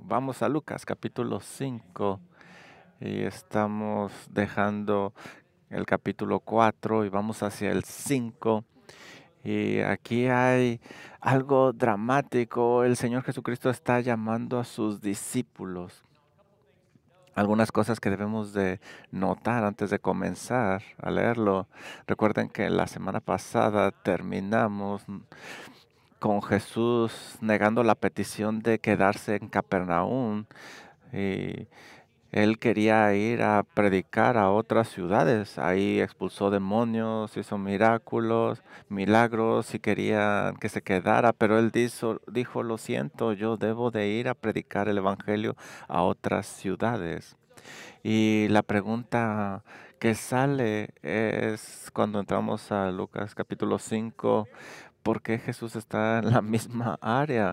Vamos a Lucas capítulo 5 y estamos dejando el capítulo 4 y vamos hacia el 5. Y aquí hay algo dramático. El Señor Jesucristo está llamando a sus discípulos. Algunas cosas que debemos de notar antes de comenzar a leerlo. Recuerden que la semana pasada terminamos con Jesús negando la petición de quedarse en Capernaum. Y él quería ir a predicar a otras ciudades. Ahí expulsó demonios, hizo milagros y quería que se quedara. Pero él dijo, lo siento, yo debo de ir a predicar el evangelio a otras ciudades. Y la pregunta que sale es cuando entramos a Lucas capítulo 5, ¿por qué Jesús está en la misma área?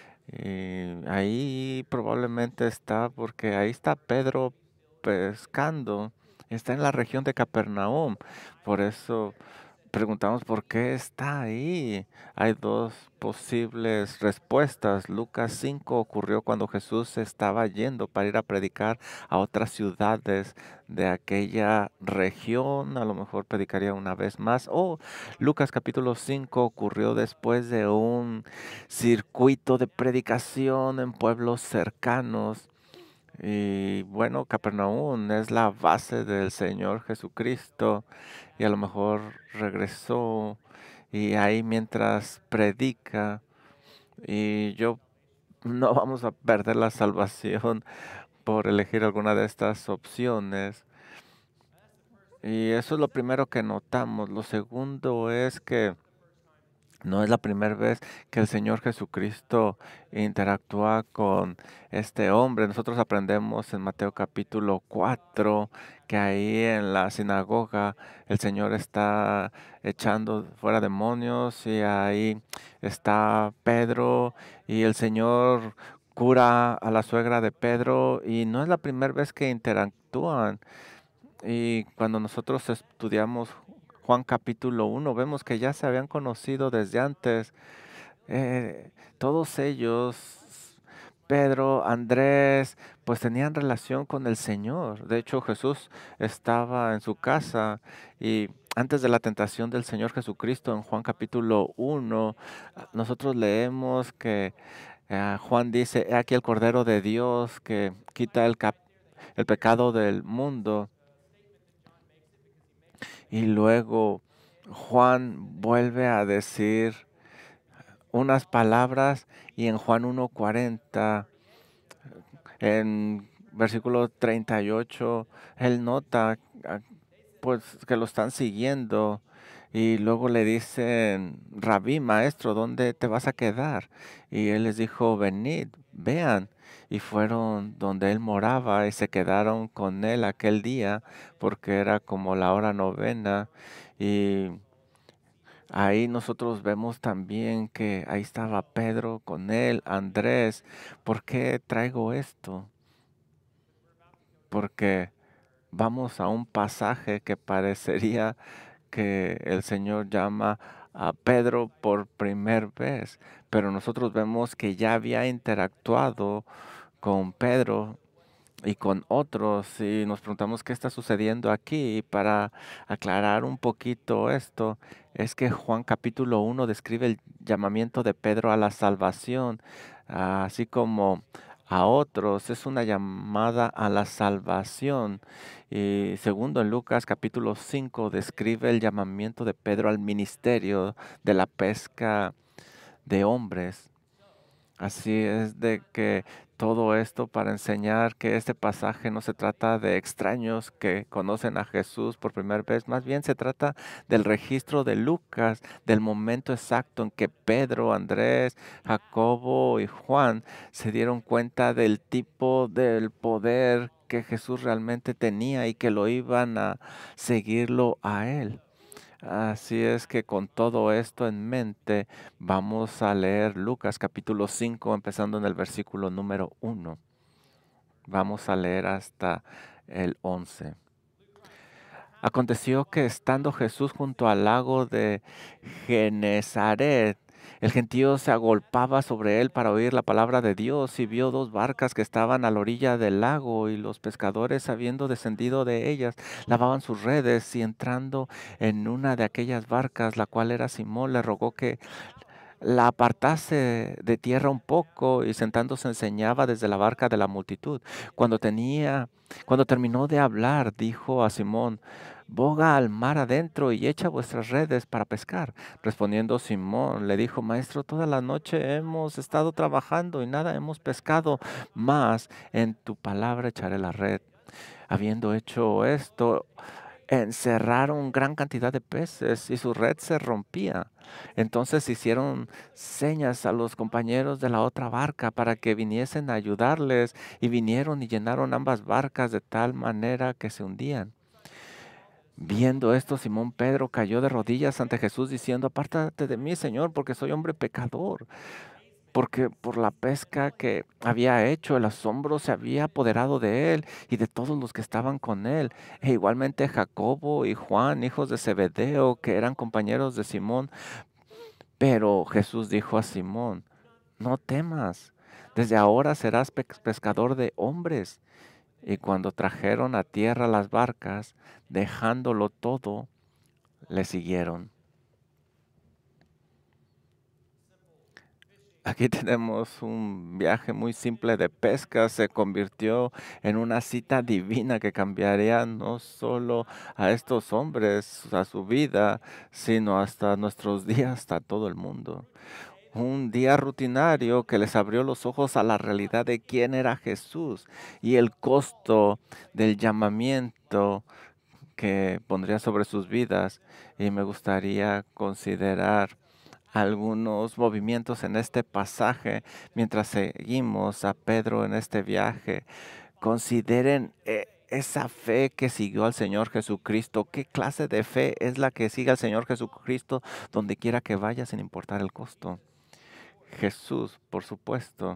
Ahí probablemente está porque ahí está Pedro pescando. Está en la región de Capernaum. Por eso preguntamos por qué está ahí. Hay dos posibles respuestas. Lucas 5 ocurrió cuando Jesús estaba yendo para ir a predicar a otras ciudades de aquella región. A lo mejor predicaría una vez más. O Lucas capítulo 5 ocurrió después de un circuito de predicación en pueblos cercanos. Y bueno, Capernaum es la base del Señor Jesucristo y a lo mejor regresó y ahí mientras predica y yo no vamos a perder la salvación por elegir alguna de estas opciones. Y eso es lo primero que notamos. Lo segundo es que no es la primera vez que el Señor Jesucristo interactúa con este hombre. Nosotros aprendemos en Mateo capítulo 4 que ahí en la sinagoga el Señor está echando fuera demonios y ahí está Pedro y el Señor cura a la suegra de Pedro y no es la primera vez que interactúan. Y cuando nosotros estudiamos Juan capítulo 1, vemos que ya se habían conocido desde antes. Todos ellos, Pedro, Andrés, pues tenían relación con el Señor. De hecho, Jesús estaba en su casa y antes de la tentación del Señor Jesucristo en Juan capítulo 1, nosotros leemos que Juan dice, he aquí el Cordero de Dios que quita el pecado del mundo. Y luego Juan vuelve a decir unas palabras y en Juan 1:40, en versículo 38, él nota pues que lo están siguiendo y luego le dicen, Rabí, maestro, ¿dónde te vas a quedar? Y él les dijo, venid, vean. Y fueron donde él moraba y se quedaron con él aquel día porque era como la hora novena. Y ahí nosotros vemos también que ahí estaba Pedro con él, Andrés. ¿Por qué traigo esto? Porque vamos a un pasaje que parecería que el Señor llama a Pedro por primera vez, pero nosotros vemos que ya había interactuado con Pedro y con otros y nos preguntamos qué está sucediendo aquí. Y para aclarar un poquito esto, es que Juan capítulo 1 describe el llamamiento de Pedro a la salvación, así como a otros, es una llamada a la salvación. Y segundo, en Lucas capítulo 5 describe el llamamiento de Pedro al ministerio de la pesca de hombres. Así es de que todo esto para enseñar que este pasaje no se trata de extraños que conocen a Jesús por primera vez, más bien se trata del registro de Lucas, del momento exacto en que Pedro, Andrés, Jacobo y Juan se dieron cuenta del tipo del poder que Jesús realmente tenía y que lo iban a seguirlo a él. Así es que con todo esto en mente, vamos a leer Lucas capítulo 5, empezando en el versículo número 1. Vamos a leer hasta el 11. Aconteció que estando Jesús junto al lago de Genezaret, El gentío se agolpaba sobre él para oír la palabra de Dios y vio dos barcas que estaban a la orilla del lago y los pescadores, habiendo descendido de ellas, lavaban sus redes y entrando en una de aquellas barcas, la cual era Simón, le rogó que la apartase de tierra un poco y sentándose enseñaba desde la barca de la multitud. Cuando tenía, cuando terminó de hablar, dijo a Simón, boga al mar adentro y echa vuestras redes para pescar. Respondiendo Simón, le dijo, Maestro, toda la noche hemos estado trabajando y nada hemos pescado, mas en tu palabra echaré la red. Habiendo hecho esto, encerraron gran cantidad de peces y su red se rompía. Entonces hicieron señas a los compañeros de la otra barca para que viniesen a ayudarles y vinieron y llenaron ambas barcas de tal manera que se hundían. Viendo esto, Simón Pedro cayó de rodillas ante Jesús diciendo, apártate de mí, Señor, porque soy hombre pecador. Porque por la pesca que había hecho, el asombro se había apoderado de él y de todos los que estaban con él. E igualmente Jacobo y Juan, hijos de Zebedeo, que eran compañeros de Simón. Pero Jesús dijo a Simón, no temas, desde ahora serás pescador de hombres. Y cuando trajeron a tierra las barcas, dejándolo todo, le siguieron. Aquí tenemos un viaje muy simple de pesca, se convirtió en una cita divina que cambiaría no solo a estos hombres, a su vida, sino hasta nuestros días, hasta todo el mundo. Un día rutinario que les abrió los ojos a la realidad de quién era Jesús y el costo del llamamiento que pondría sobre sus vidas. Y me gustaría considerar algunos movimientos en este pasaje mientras seguimos a Pedro en este viaje. Consideren esa fe que siguió al Señor Jesucristo. ¿Qué clase de fe es la que sigue al Señor Jesucristo donde quiera que vaya sin importar el costo? Jesús, por supuesto,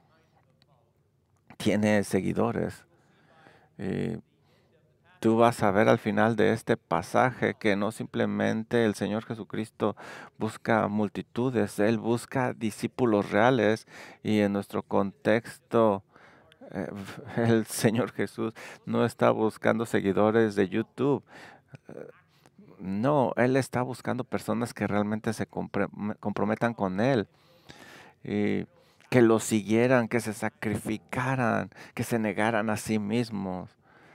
tiene seguidores. Y tú vas a ver al final de este pasaje que no simplemente el Señor Jesucristo busca multitudes, Él busca discípulos reales y en nuestro contexto eh, el Señor Jesús no está buscando seguidores de YouTube. No, Él está buscando personas que realmente se comprometan con Él y que lo siguieran, que se sacrificaran, que se negaran a sí mismos.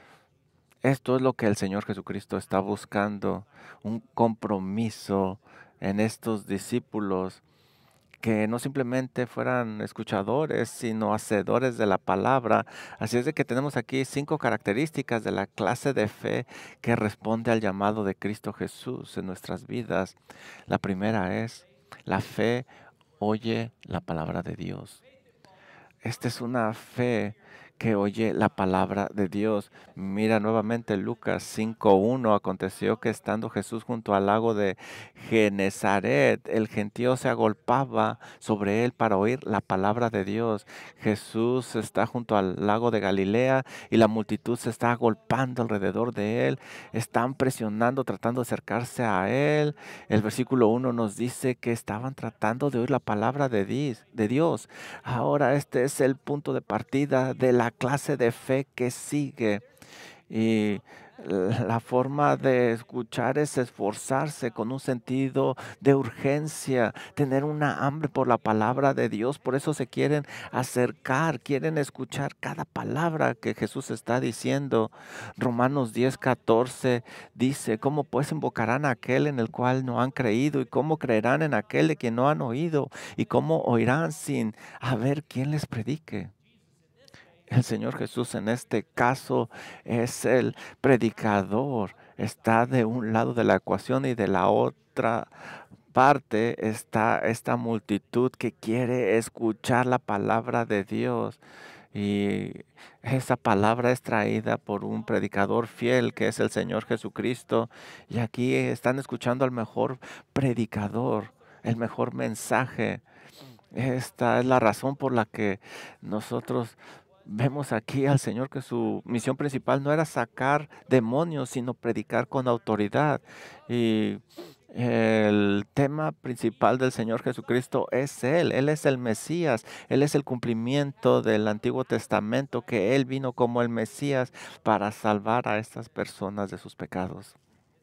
Esto es lo que el Señor Jesucristo está buscando, un compromiso en estos discípulos que no simplemente fueran escuchadores, sino hacedores de la palabra. Así es de que tenemos aquí 5 características de la clase de fe que responde al llamado de Cristo Jesús en nuestras vidas. La primera es, la fe oye la palabra de Dios. Esta es una fe que oye la palabra de Dios. Mira nuevamente Lucas 5:1. Aconteció que estando Jesús junto al lago de Genezaret, el gentío se agolpaba sobre él para oír la palabra de Dios. Jesús está junto al lago de Galilea y la multitud se está agolpando alrededor de él. Están presionando, tratando de acercarse a él. El versículo 1 nos dice que estaban tratando de oír la palabra de Dios. Ahora este es el punto de partida de la clase de fe que sigue. Y la forma de escuchar es esforzarse con un sentido de urgencia, tener una hambre por la palabra de Dios. Por eso se quieren acercar, quieren escuchar cada palabra que Jesús está diciendo. Romanos 10:14 dice, ¿cómo pues invocarán a aquel en el cual no han creído? ¿Y cómo creerán en aquel de quien no han oído? ¿Y cómo oirán sin haber quien les predique? El Señor Jesús en este caso es el predicador. Está de un lado de la ecuación y de la otra parte está esta multitud que quiere escuchar la palabra de Dios. Y esa palabra es traída por un predicador fiel que es el Señor Jesucristo. Y aquí están escuchando al mejor predicador, el mejor mensaje. Esta es la razón por la que nosotros vemos aquí al Señor que su misión principal no era sacar demonios, sino predicar con autoridad. Y El tema principal del Señor Jesucristo es Él. Él es el Mesías. Él es el cumplimiento del Antiguo Testamento, que Él vino como el Mesías para salvar a estas personas de sus pecados.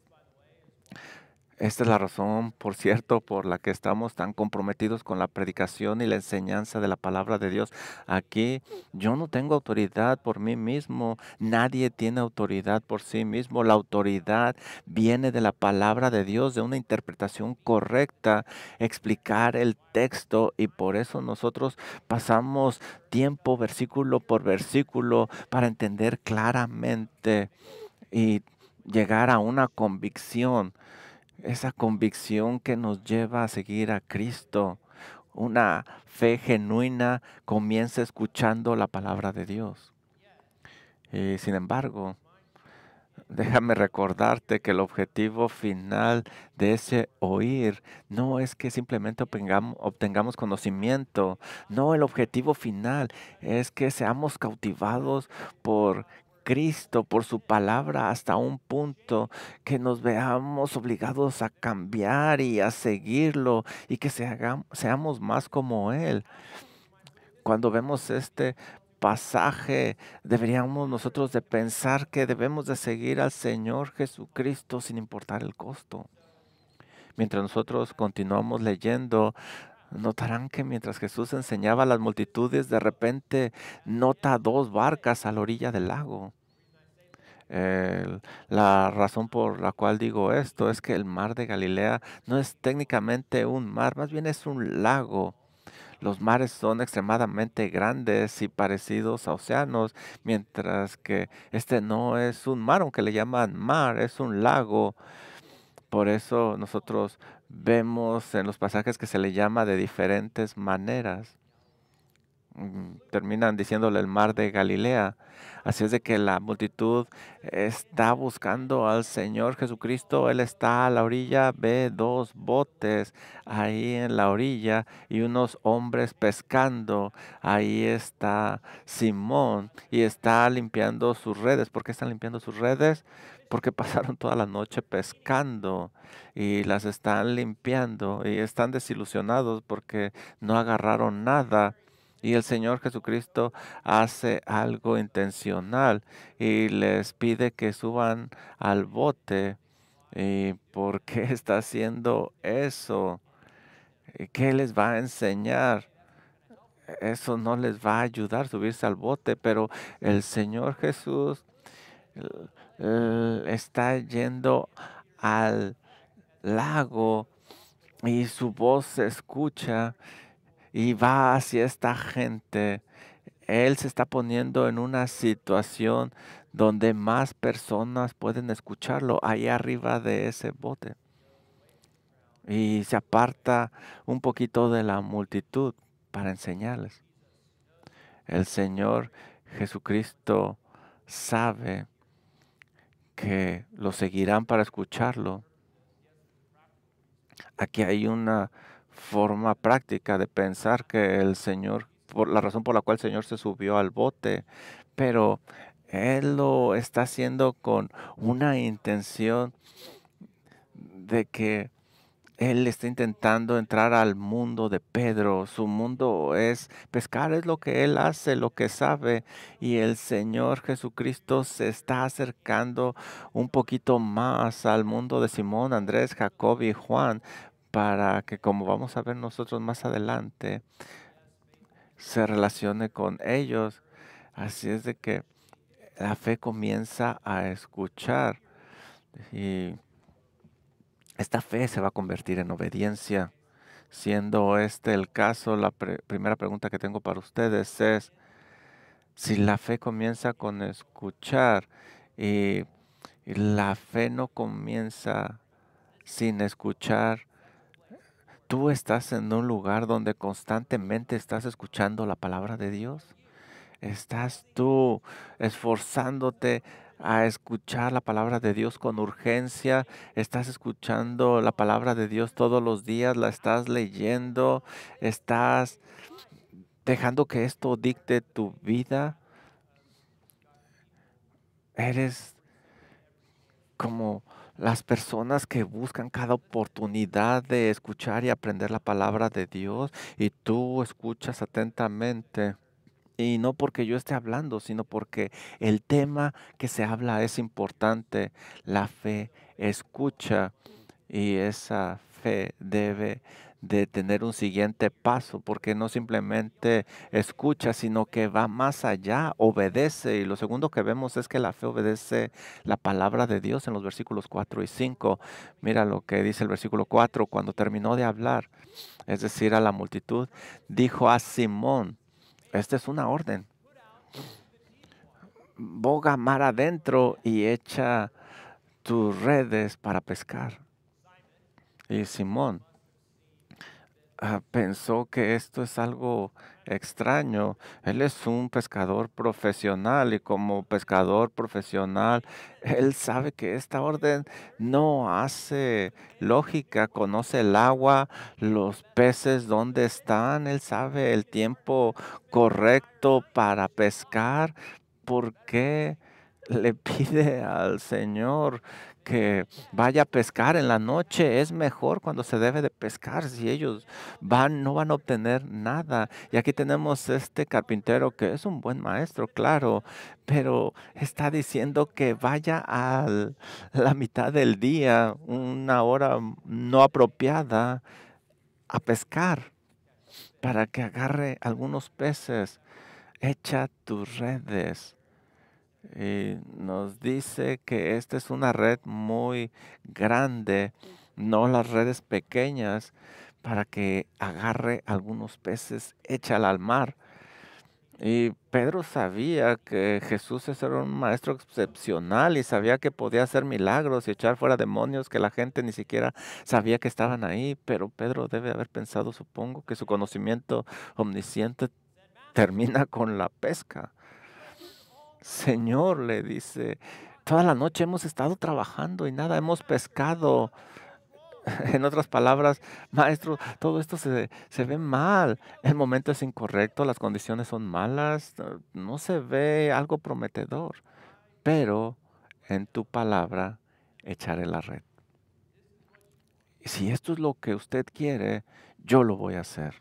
Esta es la razón, por cierto, por la que estamos tan comprometidos con la predicación y la enseñanza de la palabra de Dios. Aquí yo no tengo autoridad por mí mismo, nadie tiene autoridad por sí mismo. La autoridad viene de la palabra de Dios, de una interpretación correcta, explicar el texto, y por eso nosotros pasamos tiempo versículo por versículo para entender claramente y llegar a una convicción, esa convicción que nos lleva a seguir a Cristo. Una fe genuina comienza escuchando la palabra de Dios. Y sin embargo, déjame recordarte que el objetivo final de ese oír no es que simplemente obtengamos conocimiento. No, el objetivo final es que seamos cautivados por Cristo, por su palabra, hasta un punto que nos veamos obligados a cambiar y a seguirlo, y que seamos más como Él. Cuando vemos este pasaje, deberíamos nosotros de pensar que debemos de seguir al Señor Jesucristo sin importar el costo. Mientras nosotros continuamos leyendo, notarán que mientras Jesús enseñaba a las multitudes, de repente nota dos barcas a la orilla del lago. La razón por la cual digo esto es que el mar de Galilea no es técnicamente un mar, más bien es un lago. Los mares son extremadamente grandes y parecidos a océanos, mientras que este no es un mar, aunque le llaman mar, es un lago. Por eso nosotros vemos en los pasajes que se le llama de diferentes maneras. Terminan diciéndole el mar de Galilea. Así es de que la multitud está buscando al Señor Jesucristo. Él está a la orilla, ve dos botes ahí en la orilla y unos hombres pescando. Ahí está Simón y está limpiando sus redes. ¿Por qué están limpiando sus redes? Porque pasaron toda la noche pescando y las están limpiando, y están desilusionados porque no agarraron nada. Y el Señor Jesucristo hace algo intencional y les pide que suban al bote. ¿Y por qué está haciendo eso? ¿Qué les va a enseñar? Eso no les va a ayudar a subirse al bote, pero el Señor Jesús está yendo al lago y su voz se escucha y va hacia esta gente. Él se está poniendo en una situación donde más personas pueden escucharlo ahí arriba de ese bote. Y se aparta un poquito de la multitud para enseñarles. El Señor Jesucristo sabe que lo seguirán para escucharlo. Aquí hay una forma práctica de pensar que el Señor, por la razón por la cual el Señor se subió al bote, pero Él lo está haciendo con una intención de que Él está intentando entrar al mundo de Pedro. Su mundo es pescar, es lo que Él hace, lo que sabe, y el Señor Jesucristo se está acercando un poquito más al mundo de Simón, Andrés, Jacob y Juan, para que, como vamos a ver nosotros más adelante, se relacione con ellos. Así es de que la fe comienza a escuchar, y esta fe se va a convertir en obediencia. Siendo este el caso, la primera pregunta que tengo para ustedes es, si la fe comienza con escuchar, y, y la fe no comienza sin escuchar, ¿tú estás en un lugar donde constantemente estás escuchando la palabra de Dios? ¿Estás tú esforzándote a escuchar la palabra de Dios con urgencia? ¿Estás escuchando la palabra de Dios todos los días? ¿La estás leyendo? ¿Estás dejando que esto dicte tu vida? ¿Eres como las personas que buscan cada oportunidad de escuchar y aprender la palabra de Dios y tú escuchas atentamente. Y no porque yo esté hablando, sino porque el tema que se habla es importante. La fe escucha y esa fe debe de tener un siguiente paso, porque no simplemente escucha, sino que va más allá, obedece. Y lo segundo que vemos es que la fe obedece la palabra de Dios en los versículos 4 y 5. Mira lo que dice el versículo 4: cuando terminó de hablar, es decir, a la multitud, dijo a Simón, esta es una orden, boga mar adentro y echa tus redes para pescar. Y Simón pensó que esto es algo extraño. Él es un pescador profesional y como pescador profesional, él sabe que esta orden no hace lógica. Conoce el agua, los peces, dónde están. Él sabe el tiempo correcto para pescar. ¿Por qué le pide al Señor que vaya a pescar en la noche? Es mejor cuando se debe de pescar. Si ellos no van a obtener nada. Y aquí tenemos este carpintero que es un buen maestro, claro, pero está diciendo que vaya a la mitad del día, una hora no apropiada, a pescar para que agarre algunos peces. Echa tus redes. Y nos dice que esta es una red muy grande, no las redes pequeñas, para que agarre algunos peces, échala al mar. Y Pedro sabía que Jesús era un maestro excepcional y sabía que podía hacer milagros y echar fuera demonios que la gente ni siquiera sabía que estaban ahí. Pero Pedro debe haber pensado, supongo, que su conocimiento omnisciente termina con la pesca. Señor, le dice, toda la noche hemos estado trabajando y nada hemos pescado. En otras palabras, maestro, todo esto se ve mal. El momento es incorrecto, las condiciones son malas, no se ve algo prometedor. Pero en tu palabra echaré la red. Y si esto es lo que usted quiere, yo lo voy a hacer.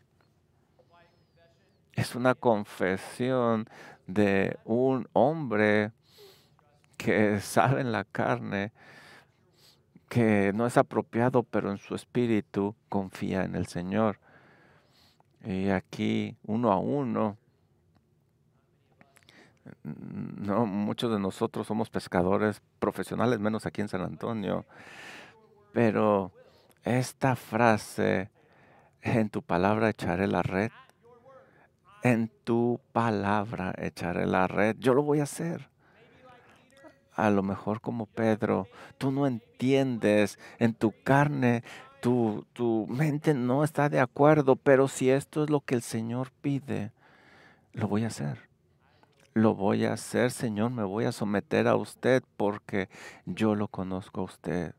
Es una confesión de un hombre que sabe en la carne que no es apropiado, pero en su espíritu confía en el Señor. Y aquí, uno a uno, no, muchos de nosotros somos pescadores profesionales, menos aquí en San Antonio, pero esta frase, en tu palabra echaré la red, en tu palabra echaré la red, yo lo voy a hacer. A lo mejor como Pedro, tú no entiendes en tu carne, tu mente no está de acuerdo, pero si esto es lo que el Señor pide, lo voy a hacer. Lo voy a hacer, Señor, me voy a someter a usted porque yo lo conozco a usted.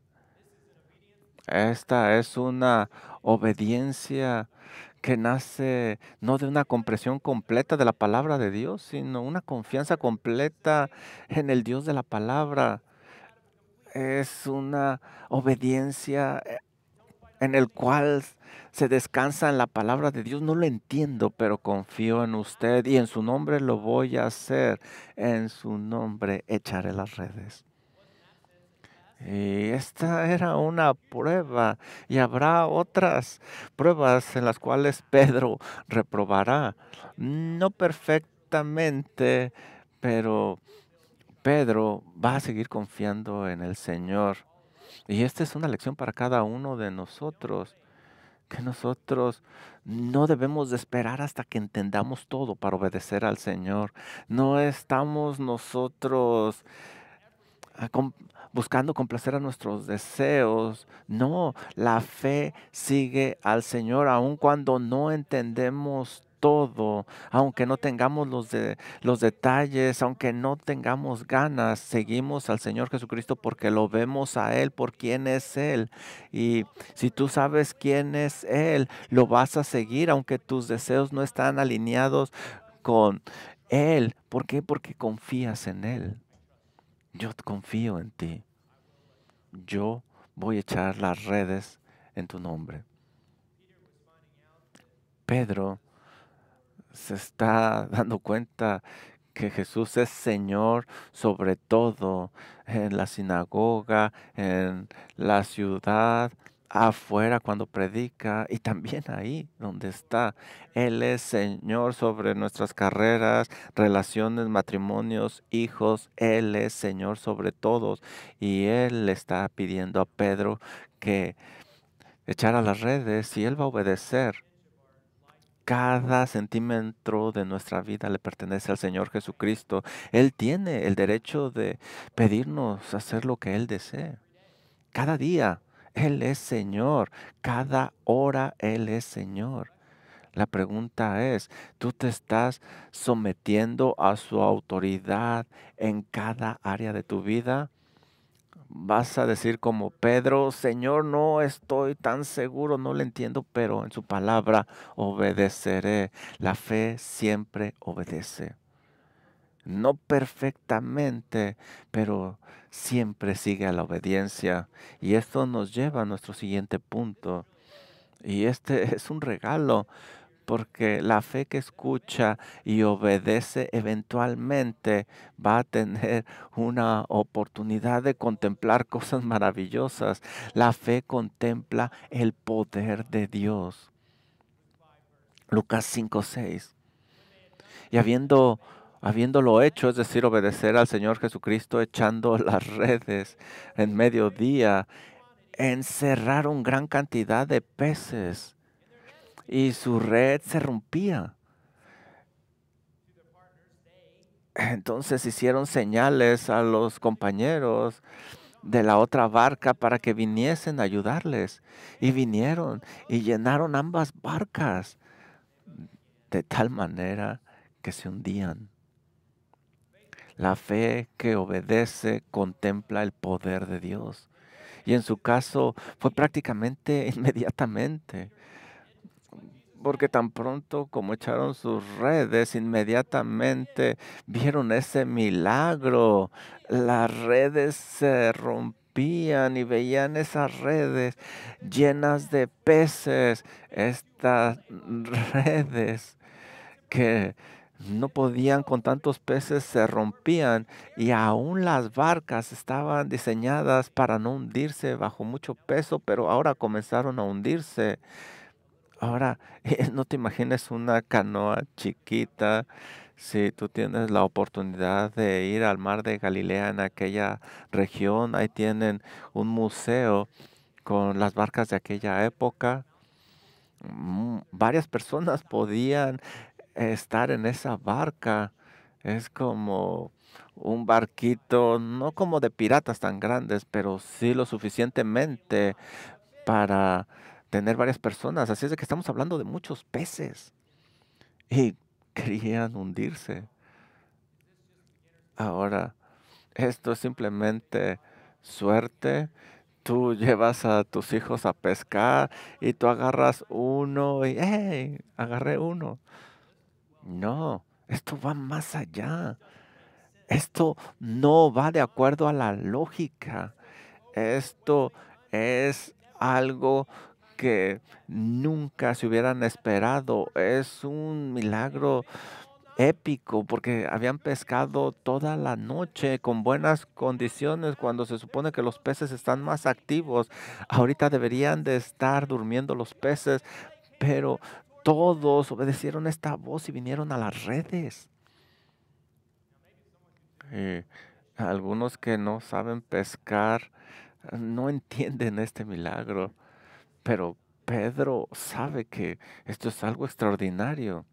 Esta es una obediencia que nace no de una comprensión completa de la palabra de Dios, sino una confianza completa en el Dios de la palabra. Es una obediencia en el cual se descansa en la palabra de Dios. No lo entiendo, pero confío en usted y en su nombre lo voy a hacer. En su nombre echaré las redes. Y esta era una prueba y habrá otras pruebas en las cuales Pedro reprobará. No perfectamente, pero Pedro va a seguir confiando en el Señor. Y esta es una lección para cada uno de nosotros, que nosotros no debemos de esperar hasta que entendamos todo para obedecer al Señor. No estamos nosotros ah, com- buscando complacer a nuestros deseos. No, la fe sigue al Señor aun cuando no entendemos todo, aunque no tengamos los detalles, aunque no tengamos ganas, seguimos al Señor Jesucristo porque lo vemos a Él, por quién es Él. Y si tú sabes quién es Él, lo vas a seguir aunque tus deseos no están alineados con Él. ¿Por qué? Porque confías en Él. Yo confío en ti. yo voy a echar las redes en tu nombre. Pedro se está dando cuenta que Jesús es Señor sobre todo en la sinagoga, en la ciudad, afuera cuando predica y también ahí donde está. Él es Señor sobre nuestras carreras, relaciones, matrimonios, hijos. Él es Señor sobre todos y Él le está pidiendo a Pedro que echara las redes y Él va a obedecer. Cada centímetro de nuestra vida le pertenece al Señor Jesucristo. Él tiene el derecho de pedirnos hacer lo que Él desee. Cada día Él es Señor. Cada hora Él es Señor. La pregunta es, ¿tú te estás sometiendo a su autoridad en cada área de tu vida? Vas a decir como Pedro, Señor, no estoy tan seguro, no le entiendo, pero en su palabra obedeceré. La fe siempre obedece. No perfectamente, pero siempre sigue a la obediencia. Y esto nos lleva a nuestro siguiente punto. Y este es un regalo porque la fe que escucha y obedece eventualmente va a tener una oportunidad de contemplar cosas maravillosas. La fe contempla el poder de Dios. Lucas 5:6. Y habiéndolo hecho, es decir, obedecer al Señor Jesucristo echando las redes en mediodía, encerraron gran cantidad de peces y su red se rompía. Entonces hicieron señales a los compañeros de la otra barca para que viniesen a ayudarles. Y vinieron y llenaron ambas barcas de tal manera que se hundían. La fe que obedece contempla el poder de Dios. Y en su caso fue prácticamente inmediatamente. Porque tan pronto como echaron sus redes, inmediatamente vieron ese milagro. Las redes se rompían y veían esas redes llenas de peces. Estas redes que no podían con tantos peces se rompían y aún las barcas estaban diseñadas para no hundirse bajo mucho peso, pero ahora comenzaron a hundirse. Ahora, no te imagines una canoa chiquita. Si tú tienes la oportunidad de ir al mar de Galilea en aquella región, ahí tienen un museo con las barcas de aquella época. Varias personas podían estar en esa barca. Es como un barquito, no como de piratas tan grandes, pero sí lo suficientemente para tener varias personas. Así es de que estamos hablando de muchos peces y querían hundirse. Ahora, esto es simplemente suerte. Tú llevas a tus hijos a pescar y tú agarras uno y ¡hey! Agarré uno. No, esto va más allá. Esto no va de acuerdo a la lógica. Esto es algo que nunca se hubieran esperado. Es un milagro épico porque habían pescado toda la noche con buenas condiciones cuando se supone que los peces están más activos. Ahorita deberían de estar durmiendo los peces, pero todos obedecieron esta voz y vinieron a las redes. Eh, Algunos que no saben pescar no entienden este milagro, pero Pedro sabe que esto es algo extraordinario.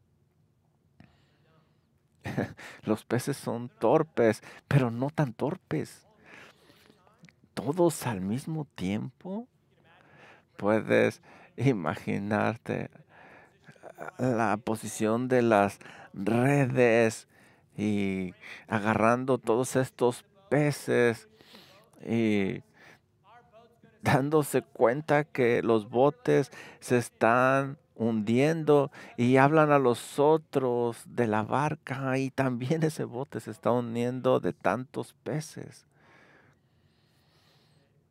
Los peces son torpes, pero no tan torpes. Todos al mismo tiempo. Puedes imaginarte la posición de las redes y agarrando todos estos peces y dándose cuenta que los botes se están hundiendo y hablan a los otros de la barca y también ese bote se está hundiendo de tantos peces.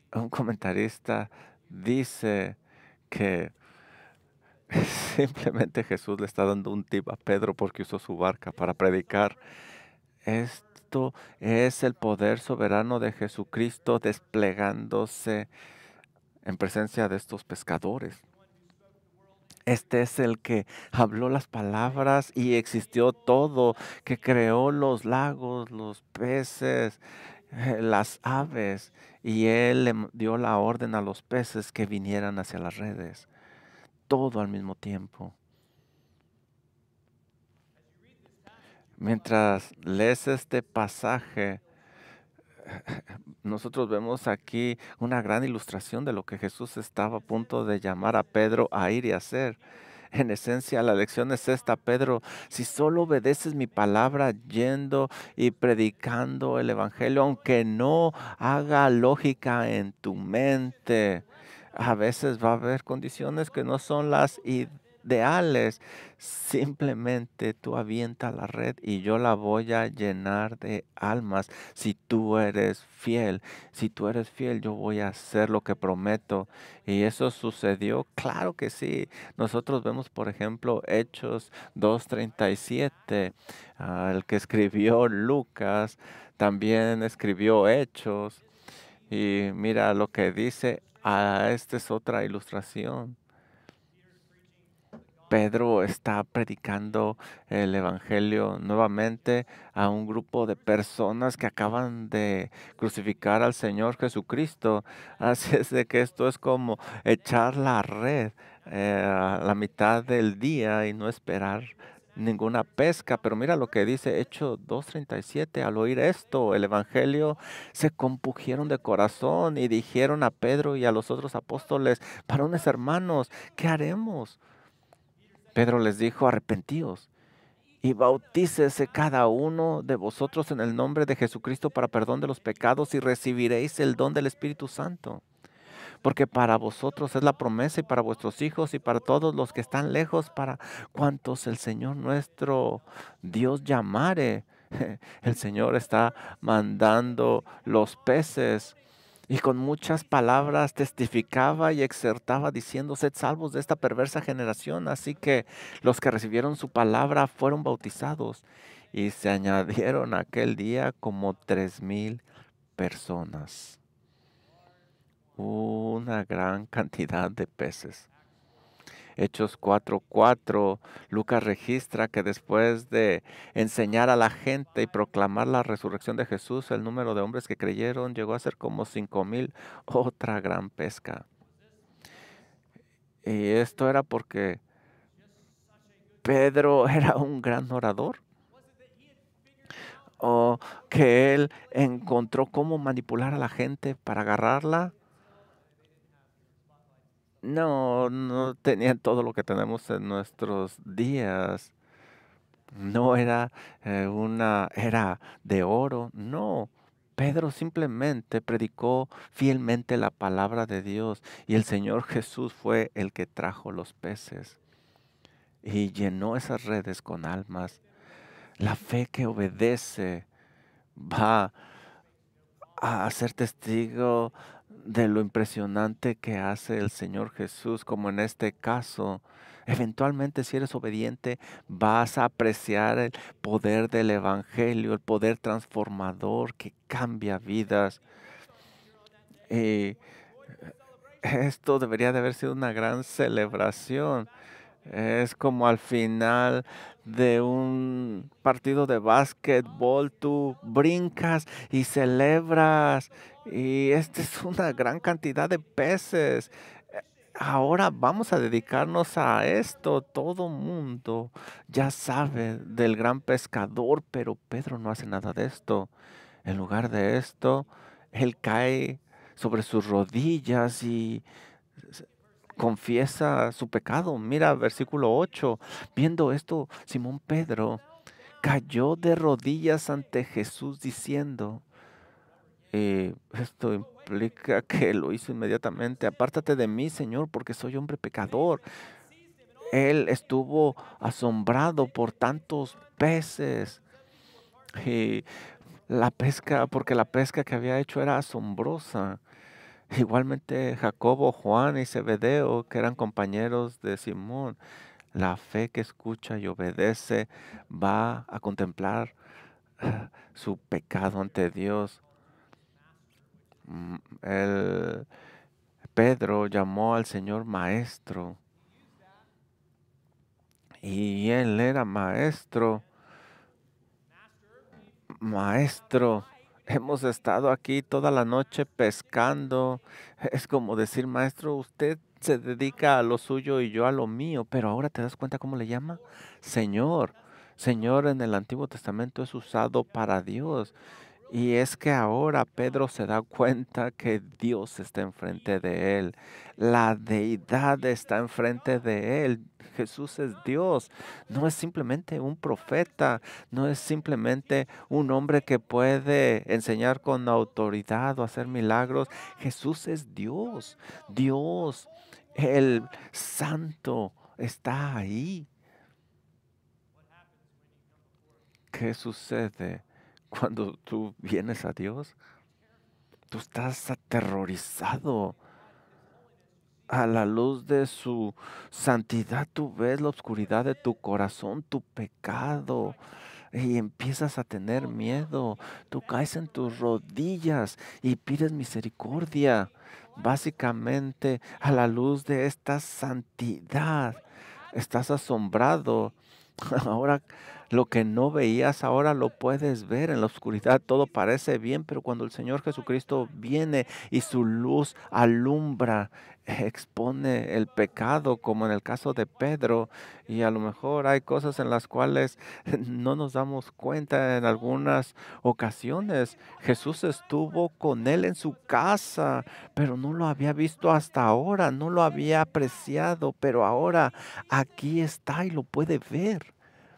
Un comentarista dice que simplemente Jesús le está dando un tip a Pedro porque usó su barca para predicar. Esto es el poder soberano de Jesucristo desplegándose en presencia de estos pescadores. Este es el que habló las palabras y existió todo, que creó los lagos, los peces, las aves, y él dio la orden a los peces que vinieran hacia las redes, todo al mismo tiempo. Mientras lees este pasaje, nosotros vemos aquí una gran ilustración de lo que Jesús estaba a punto de llamar a Pedro a ir y hacer. En esencia, la lección es esta, Pedro, si solo obedeces mi palabra yendo y predicando el Evangelio, aunque no haga lógica en tu mente, a veces va a haber condiciones que no son las ideales. Simplemente tú avienta la red y yo la voy a llenar de almas. Si tú eres fiel, si tú eres fiel, yo voy a hacer lo que prometo. Y eso sucedió, claro que sí. Nosotros vemos, por ejemplo, Hechos 2:37. El que escribió Lucas también escribió Hechos. Y mira lo que dice. Esta es otra ilustración. Pedro está predicando el Evangelio nuevamente a un grupo de personas que acaban de crucificar al Señor Jesucristo. Así es de que esto es como echar la red a la mitad del día y no esperar ninguna pesca. Pero mira lo que dice Hechos 2:37. Al oír esto, el Evangelio, se compugieron de corazón y dijeron a Pedro y a los otros apóstoles: varones hermanos, ¿qué haremos? Pedro les dijo: arrepentíos y bautícese cada uno de vosotros en el nombre de Jesucristo para perdón de los pecados y recibiréis el don del Espíritu Santo. Porque para vosotros es la promesa y para vuestros hijos y para todos los que están lejos, para cuantos el Señor nuestro Dios llamare. El Señor está mandando los peces y con muchas palabras testificaba y exhortaba diciendo: sed salvos de esta perversa generación. Así que los que recibieron su palabra fueron bautizados y se añadieron aquel día como 3,000 personas. Una gran cantidad de peces. Hechos 4:4, Lucas registra que después de enseñar a la gente y proclamar la resurrección de Jesús, el número de hombres que creyeron llegó a ser como 5,000, otra gran pesca. Y esto era porque Pedro era un gran orador, o que él encontró cómo manipular a la gente para agarrarla. No, no tenían todo lo que tenemos en nuestros días. No era una era de oro, no. Pedro simplemente predicó fielmente la palabra de Dios y el Señor Jesús fue el que trajo los peces y llenó esas redes con almas. La fe que obedece va a ser testigo de lo impresionante que hace el Señor Jesús, como en este caso. Eventualmente, si eres obediente, vas a apreciar el poder del Evangelio, el poder transformador que cambia vidas. Y esto debería de haber sido una gran celebración. Es como al final de un partido de básquetbol, tú brincas y celebras. Y esta es una gran cantidad de peces. Ahora vamos a dedicarnos a esto. Todo mundo ya sabe del gran pescador, pero Pedro no hace nada de esto. En lugar de esto, él cae sobre sus rodillas y confiesa su pecado. Mira, versículo 8. Viendo esto, Simón Pedro cayó de rodillas ante Jesús diciendo, esto implica que lo hizo inmediatamente: apártate de mí, Señor, porque soy hombre pecador. Él estuvo asombrado por tantos peces y la pesca, porque la pesca que había hecho era asombrosa. Igualmente Jacobo, Juan y Zebedeo, que eran compañeros de Simón. La fe que escucha y obedece va a contemplar su pecado ante Dios. El Pedro llamó al Señor maestro y él era maestro. Maestro, hemos estado aquí toda la noche pescando. Es como decir, maestro, usted se dedica a lo suyo y yo a lo mío, pero ahora te das cuenta cómo le llama. Señor. Señor en el Antiguo Testamento es usado para Dios. Y es que ahora Pedro se da cuenta que Dios está enfrente de él. La deidad está enfrente de él. Jesús es Dios. No es simplemente un profeta. No es simplemente un hombre que puede enseñar con autoridad o hacer milagros. Jesús es Dios. Dios, el santo, está ahí. ¿Qué sucede cuando tú vienes a Dios? Tú estás aterrorizado. A la luz de su santidad, tú ves la oscuridad de tu corazón, tu pecado, y empiezas a tener miedo. Tú caes en tus rodillas y pides misericordia. Básicamente, a la luz de esta santidad, estás asombrado. Ahora lo que no veías, ahora lo puedes ver en la oscuridad. Todo parece bien, pero cuando el Señor Jesucristo viene y su luz alumbra, expone el pecado, como en el caso de Pedro, y a lo mejor hay cosas en las cuales no nos damos cuenta en algunas ocasiones. Jesús estuvo con él en su casa, pero no lo había visto hasta ahora, no lo había apreciado, pero ahora aquí está y lo puede ver.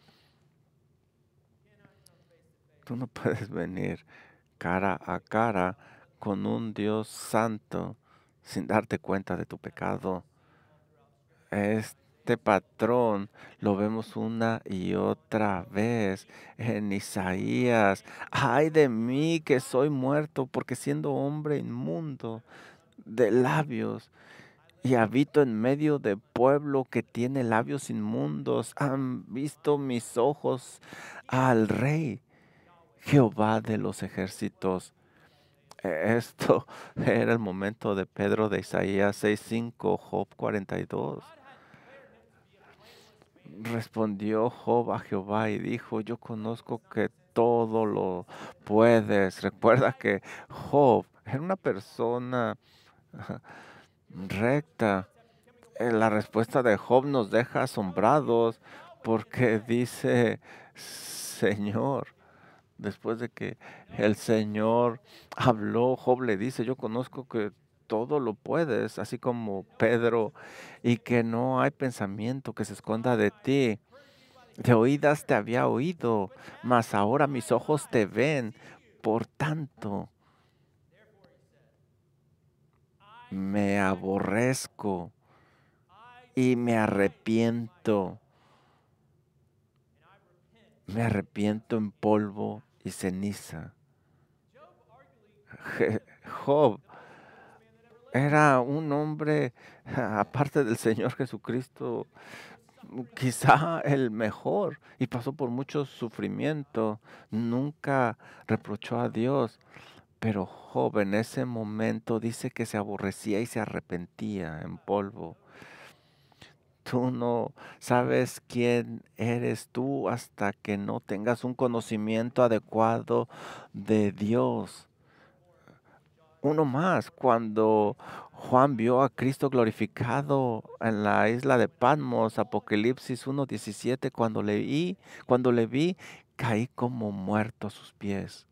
Tú no puedes venir cara a cara con un Dios santo sin darte cuenta de tu pecado. Este patrón lo vemos una y otra vez en Isaías. Ay de mí que soy muerto, porque siendo hombre inmundo de labios y habito en medio de pueblo que tiene labios inmundos, han visto mis ojos al Rey, Jehová de los ejércitos. Esto era el momento de Pedro de Isaías 6:5, Job 42. Respondió Job a Jehová y dijo, yo conozco que todo lo puedes. Recuerda que Job era una persona recta. La respuesta de Job nos deja asombrados porque dice, Señor, después de que el Señor habló, Job le dice, yo conozco que todo lo puedes, así como Pedro, y que no hay pensamiento que se esconda de ti. De oídas te había oído, mas ahora mis ojos te ven. Por tanto, me aborrezco y me arrepiento. Me arrepiento en polvo y ceniza. Job era un hombre, aparte del Señor Jesucristo, quizá el mejor, y pasó por mucho sufrimiento. Nunca reprochó a Dios, pero Job en ese momento dice que se aborrecía y se arrepentía en polvo. Tú no sabes quién eres tú hasta que no tengas un conocimiento adecuado de Dios. Uno más, cuando Juan vio a Cristo glorificado en la isla de Patmos, Apocalipsis 1:17, cuando le vi, caí como muerto a sus pies.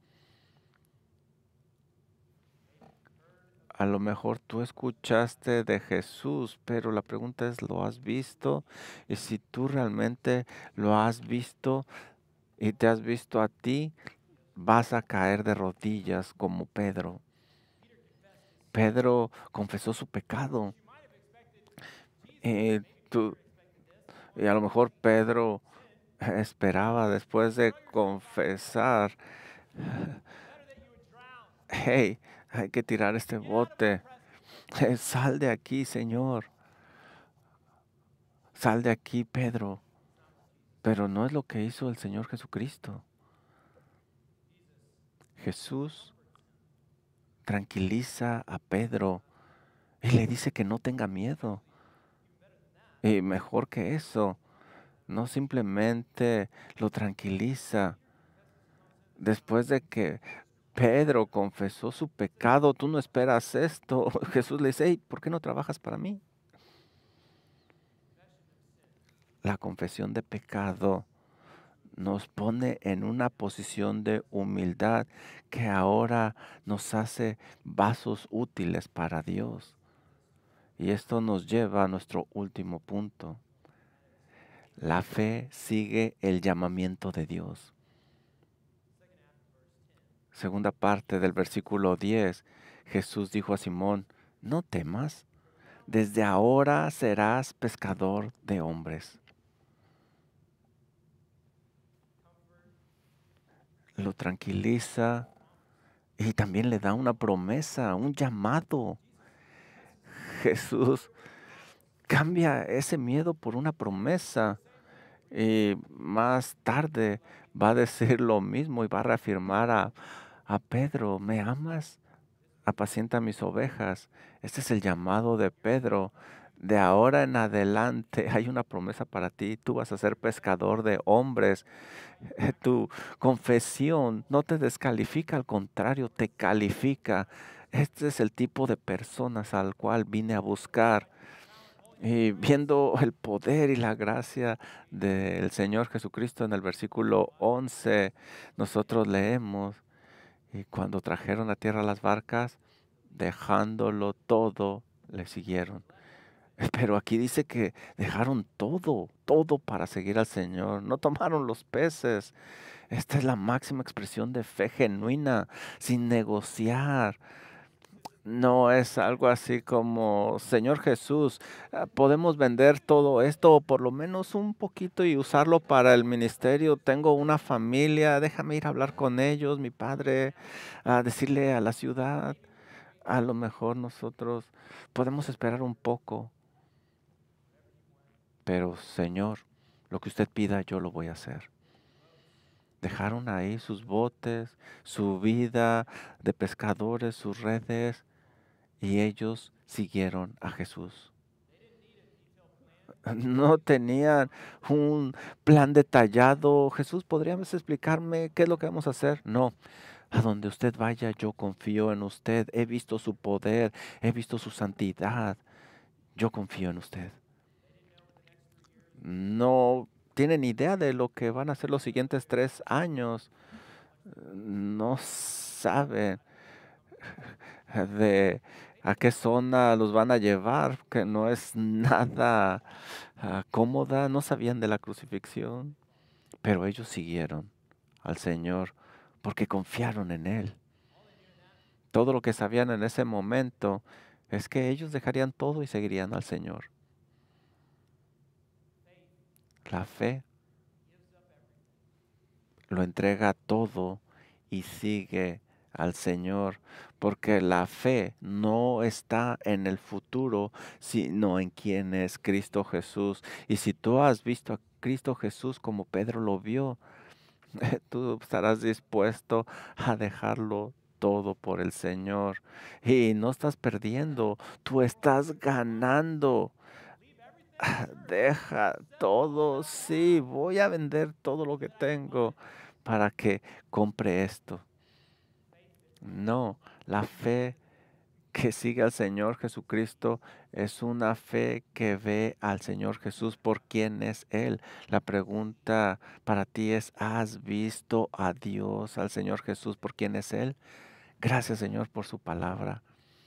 A lo mejor tú escuchaste de Jesús, pero la pregunta es, ¿lo has visto? Y si tú realmente lo has visto y te has visto a ti, vas a caer de rodillas como Pedro. Pedro confesó su pecado. Y, tú- y a lo mejor Pedro esperaba después de confesar, hey, hay que tirar este bote. Sal de aquí, Señor. Sal de aquí, Pedro. Pero no es lo que hizo el Señor Jesucristo. Jesús tranquiliza a Pedro y le dice que no tenga miedo. Y mejor que eso, no simplemente lo tranquiliza. Después de que Pedro confesó su pecado, tú no esperas esto. Jesús le dice, hey, ¿por qué no trabajas para mí? La confesión de pecado nos pone en una posición de humildad que ahora nos hace vasos útiles para Dios. Y esto nos lleva a nuestro último punto. La fe sigue el llamamiento de Dios. Segunda parte del versículo 10, Jesús dijo a Simón, no temas, desde ahora serás pescador de hombres. Lo tranquiliza y también le da una promesa, un llamado. Jesús cambia ese miedo por una promesa y más tarde va a decir lo mismo y va a reafirmar a Pedro, ¿me amas? Apacienta mis ovejas. Este es el llamado de Pedro. De ahora en adelante hay una promesa para ti. Tú vas a ser pescador de hombres. Tu confesión no te descalifica, al contrario, te califica. Este es el tipo de personas al cual vine a buscar. Y viendo el poder y la gracia del Señor Jesucristo en el versículo 11, nosotros leemos, y cuando trajeron a tierra las barcas, dejándolo todo, le siguieron. Pero aquí dice que dejaron todo, todo para seguir al Señor. No tomaron los peces. Esta es la máxima expresión de fe genuina, sin negociar. No es algo así como, Señor Jesús, podemos vender todo esto o por lo menos un poquito y usarlo para el ministerio. Tengo una familia, déjame ir a hablar con ellos, mi padre, a decirle a la ciudad. A lo mejor nosotros podemos esperar un poco, pero Señor, lo que usted pida yo lo voy a hacer. Dejaron ahí sus botes, su vida de pescadores, sus redes, y ellos siguieron a Jesús. No tenían un plan detallado. Jesús, ¿podrías explicarme qué es lo que vamos a hacer? No. A donde usted vaya, yo confío en usted. He visto su poder, he visto su santidad. Yo confío en usted. No tienen idea de lo que van a hacer los siguientes 3 años. No saben de a qué zona los van a llevar, que no es nada cómoda. No sabían de la crucifixión, pero ellos siguieron al Señor porque confiaron en Él. Todo lo que sabían en ese momento es que ellos dejarían todo y seguirían al Señor. La fe lo entrega todo y sigue al Señor, porque la fe no está en el futuro, sino en quién es Cristo Jesús. Y si tú has visto a Cristo Jesús como Pedro lo vio, tú estarás dispuesto a dejarlo todo por el Señor. Y no estás perdiendo, tú estás ganando. Deja todo, sí, voy a vender todo lo que tengo para que compre esto. No, la fe que sigue al Señor Jesucristo es una fe que ve al Señor Jesús por quién es Él. La pregunta para ti es, ¿has visto a Dios, al Señor Jesús por quién es Él? Gracias, Señor, por su palabra.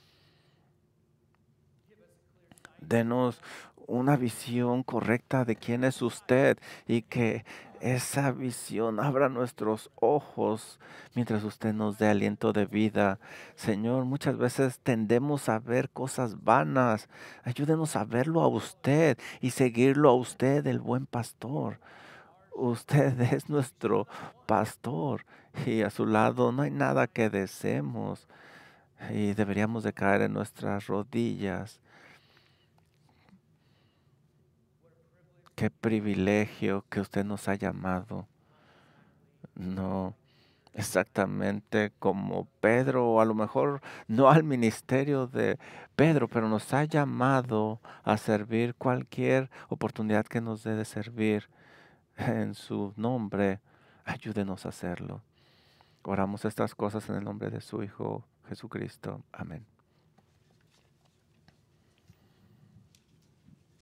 Denos una visión correcta de quién es usted y que esa visión abra nuestros ojos mientras usted nos dé aliento de vida. Señor, muchas veces tendemos a ver cosas vanas. Ayúdenos a verlo a usted y seguirlo a usted, el buen pastor. Usted es nuestro pastor y a su lado no hay nada que deseemos. y deberíamos de caer en nuestras rodillas. Qué privilegio que usted nos ha llamado. No exactamente como Pedro, o a lo mejor no al ministerio de Pedro, pero nos ha llamado a servir cualquier oportunidad que nos dé de servir en su nombre. Ayúdenos a hacerlo. Oramos estas cosas en el nombre de su Hijo Jesucristo. Amén.